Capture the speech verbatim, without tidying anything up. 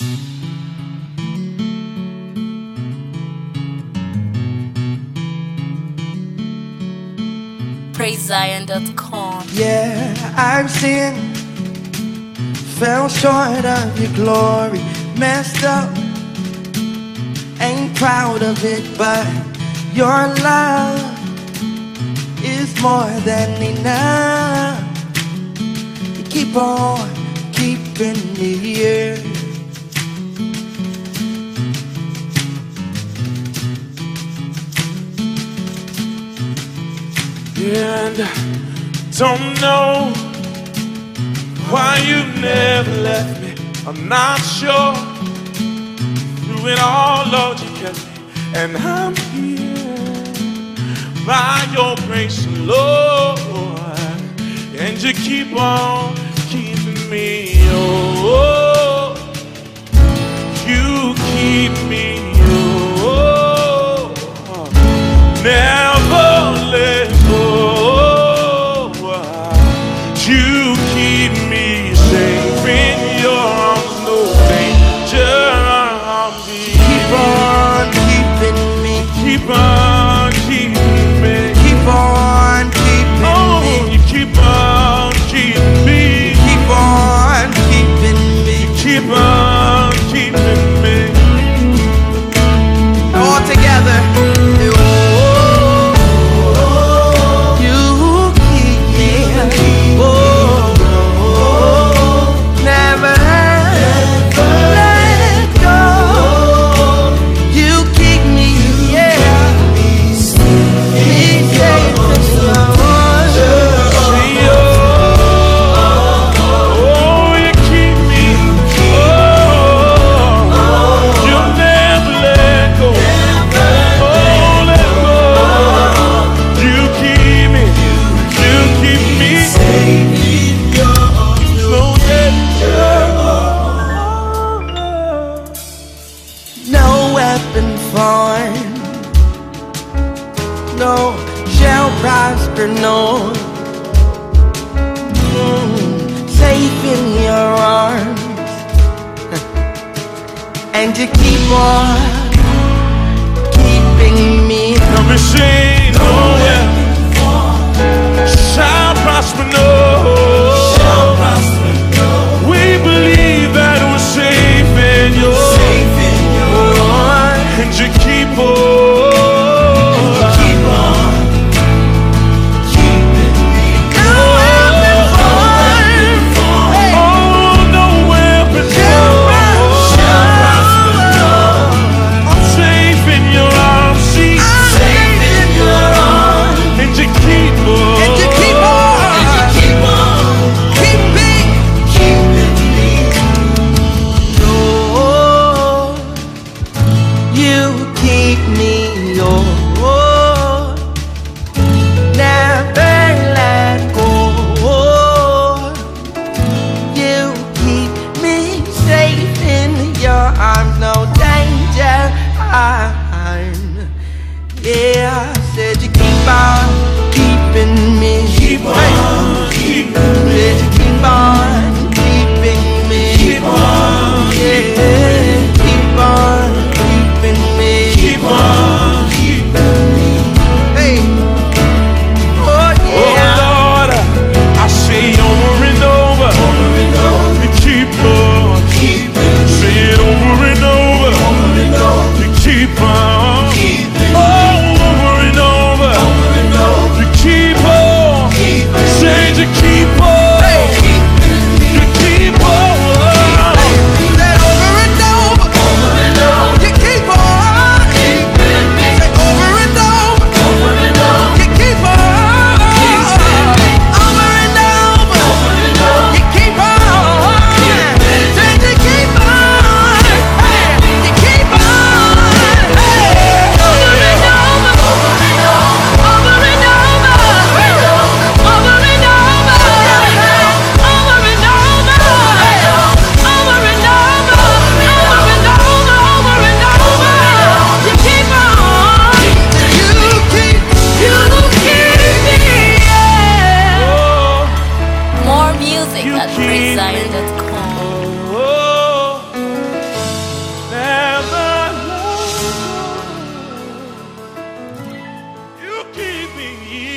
praise zion dot com. Yeah, I've sinned, fell short of your glory, messed up, ain't proud of it, but your love is more than enough. You keep on keeping me here. And don't know why you never left me. I'm not sure. Through it all, Lord, you kept me, and I'm here by your grace, Lord. And you keep on keeping me. Oh, you keep me. Oh, never let go. You keep me safe in your arms, no danger around me. Keep on keeping me. Keep on keeping me. Keep on keeping Oh, me. you keep on keeping me. Keep on keeping me. Keep on keeping me. All together. No shall prosper, no. Mm, safe in your arms, and you keep on keeping me. Come and say no shall prosper, no. Shall prosper, no. We believe that we're safe in your, safe in your arms, and you keep on. Yeah, I said you keep on keeping me. Keep on keeping me. Said you keep on keeping me. Keep on yeah, keep on keeping me. Keep on keeping me. Hey, oh yeah. Oh Lord, I say over and over, over and over. You keep on keeping me. Say it over and over, over and over. You keep on keeping me. Oh, over and over, over and over. You keep on keeping me. keeping,